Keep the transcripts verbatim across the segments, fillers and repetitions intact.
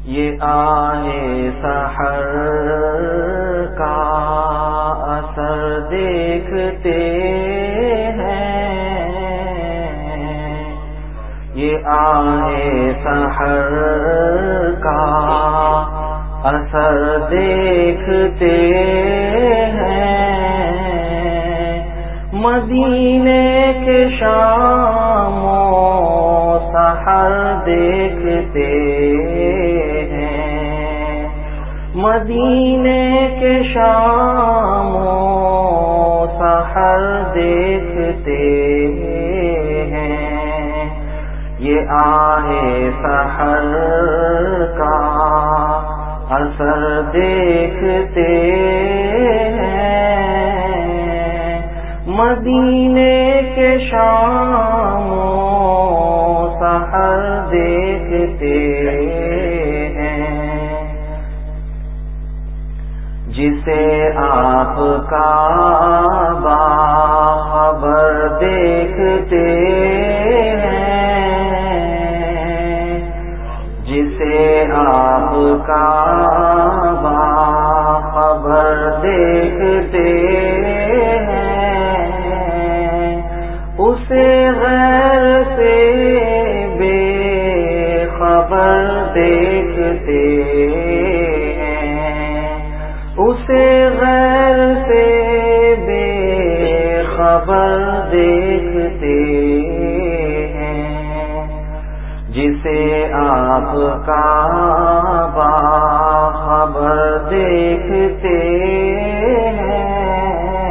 یہ آہ سحر کا اثر دیکھتے ہیں، یہ آہ سحر کا اثر دیکھتے ہیں، مدینے کے شام و سحر دیکھتے ہیں، مدینے کے شام و سحر دیکھتے ہیں، یہ آہ سحر کا اثر دیکھتے ہیں، مدینے کے شام و سحر دیکھتے ہیں، جسے آپ کا باخبر دیکھتے ہیں، جسے آپ کا باخبر دیکھتے ہیں، اسے غیر سے بے خبر دیکھتے ہیں، اسے غیر سے بے خبر دیکھتے ہیں، جسے آپ کا باخبر دیکھتے ہیں،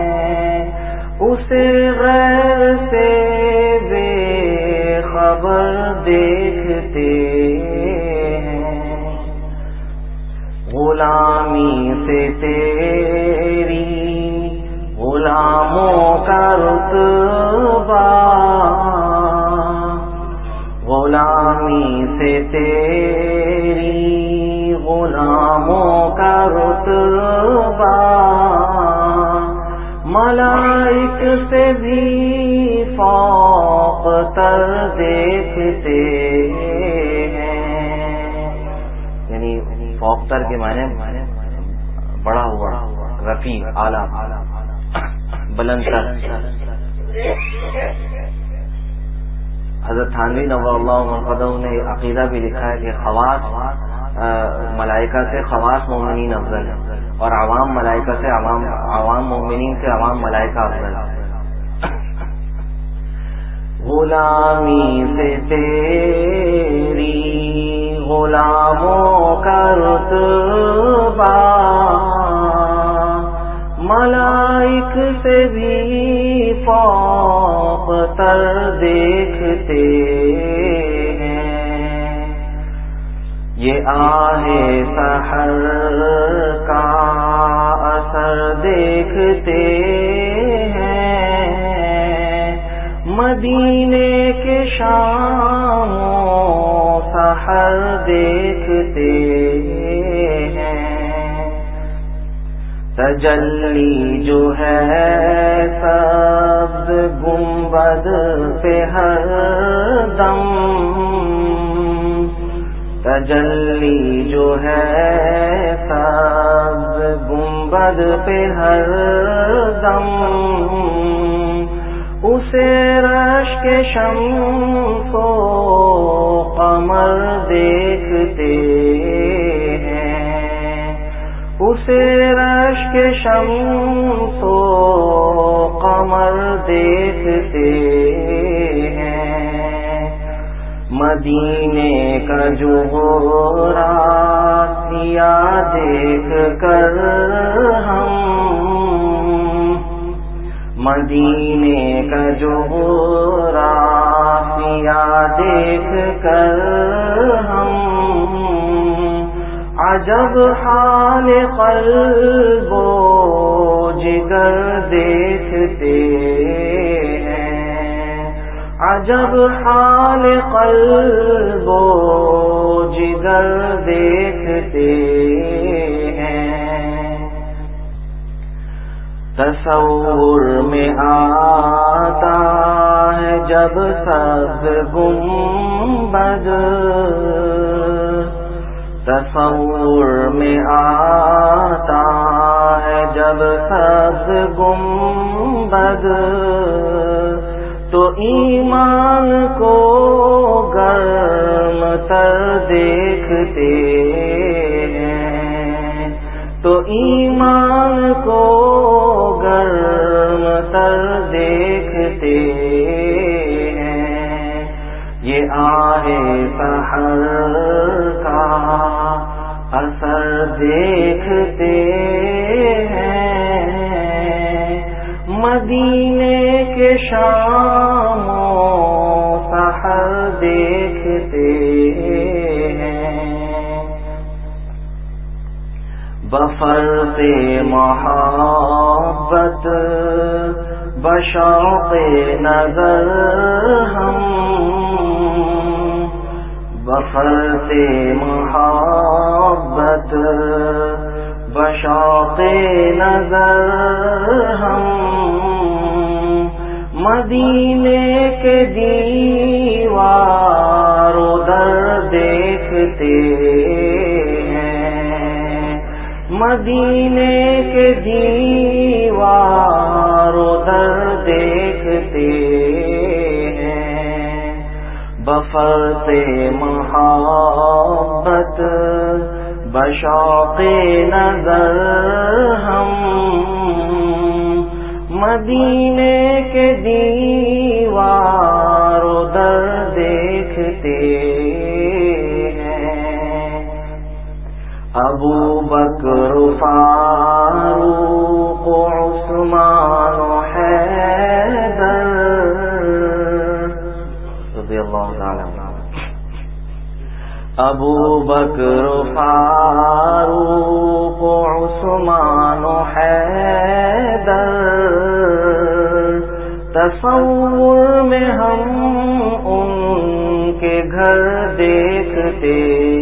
اسے غیر سے بے خبر دیکھتے ہیں، غلامی سے تیری غلاموں کا رتبہ، غلامی سے تیری غلاموں کا رتبہ، ملائک سے بھی فوق تر دیکھتے ہیں، یعنی فوق تر کے معنی بڑا ہوا، رفیع، اعلیٰ، بلند تر۔ حضرت تھانوی نور اللہ مرقدہ نے عقیدہ بھی لکھا ہے کہ خواص ملائکہ سے خواص مومنین افضل ہے، اور عوام ملائکہ سے عوام عوام مومنین سے عوام ملائکہ افضل ہے۔ غلامی سے تیری غلاموں کا رتبہ، ملائک سے بھی فوق تر دیکھتے ہیں، یہ آہ سحر کا اثر دیکھتے ہیں، مدینے کے شام و سحر دیکھتے ہیں، تجلی جو ہے سبز گنبد پہ ہر دم، تجلی جو ہے سبز گنبد پہ ہر دم، اسے رشک شمس و قمر دیکھتے ہیں، اسے رشک شمس و قمر دیکھتے ہیں، مدینے کا جغرافیہ دیکھ کر ہم، مدینے کا جغرافیہ دیکھ کر ہم، عجب حال قلب و جگر دیکھتے ہیں، عجب حال قلب و جگر دیکھتے ہیں، تصور میں آتا ہے جب سب گنبد، تصور میں آتا ہے جب سبز گنبد تو ایمان کو گرم تر دیکھتے ہیں، تو ایمان کو گرم تر دیکھتے ہیں، یہ آہ سحر کا اثر دیکھتے ہیں، مدینے کے شام و سحر دیکھتے ہیں، بفرط محبت بشوق نظر ہم، بفرط محبت بشوق نظر ہم، مدینے کے دیوار و در دیکھتے ہیں، مدینے کے دیوار و در دیکھتے ہیں، بفرط محبت بشوق نظر ہم، مدینے کے دیوار و در دیکھتے ہیں، ابو بکر فاروق عثمان و حیدر رضی اللہ تعالی عنہ، ابو بکر فاروق عثمان و حیدر، تصور میں ہم ان کے گھر دیکھتے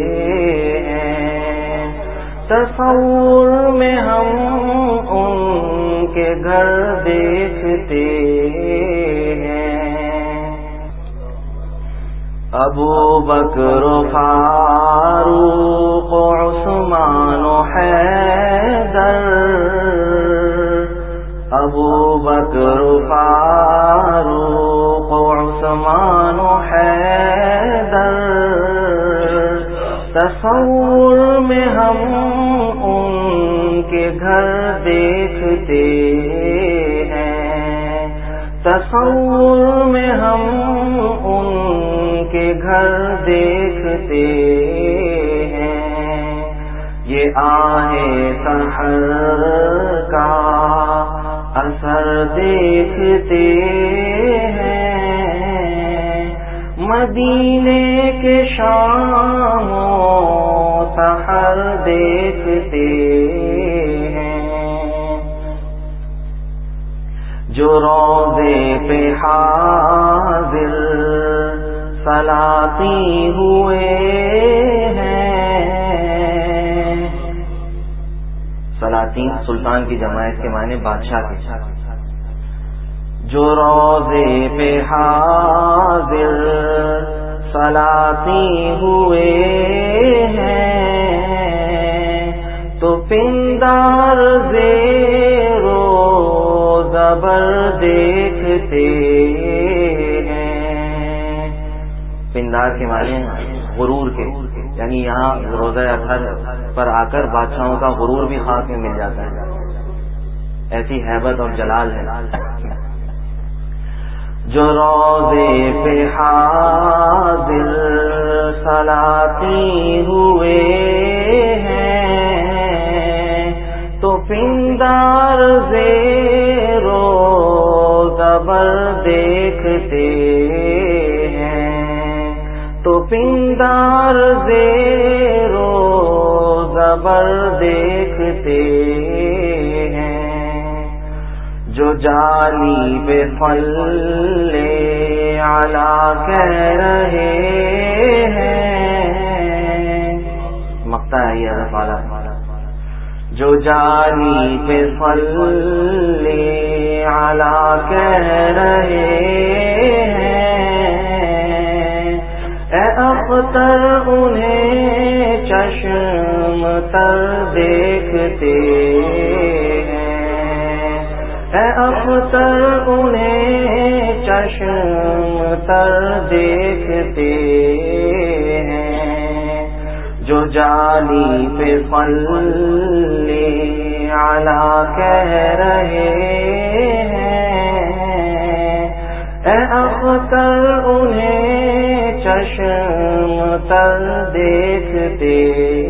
ہیں، تصور میں ہم ان کے گھر دیکھتے ہیں، ابو بکر فاروق عثمان و حیدر، ابو بکر فاروق عثمان و حیدر، تصور میں ہم ان کے گھر دیکھتے ہیں، تصور میں ہم ان کے گھر دیکھتے ہیں، یہ آہ سحر کا اثر دیکھتے ہیں، مدینے کے شام و سحر دیکھتے ہیں، جو روضے پہ حاضر سلاطی ہوئے ہیں، سلاطین سلطان کی جماعت کے معنی بادشاہ کے، جو روضے پہ حاضر سلاطی ہوئے ہیں، تو پندار زیر و زبر دیکھتے ہیں، پندار کے معنی غرور کے، یعنی یہاں روزہ اطہر پر آ کر بادشاہوں کا غرور بھی خاک میں مل جاتا ہے، ایسی ہیبت اور جلال ہے، جو روضے پہ حاضر سلاطی ہوئے ہیں، تو پندار زیر و زبر دیکھتے ہیں، تو پندار زیر و زبر دیکھتے ہیں، جو جالی بے فلے علا کہہ رہے ہیں، مقطع ہے یہ حضرت والا، جو جالی پہ فلے علا کہہ رہے ہیں، اے اختر انہیں چشم تر دیکھتے ہیں، اے اختر انہیں چشم تر دیکھتے ہیں، جو جالی پہ صلی علی کہہ رہے ہیں، اے اختر انہیں چشم تر دیکھتے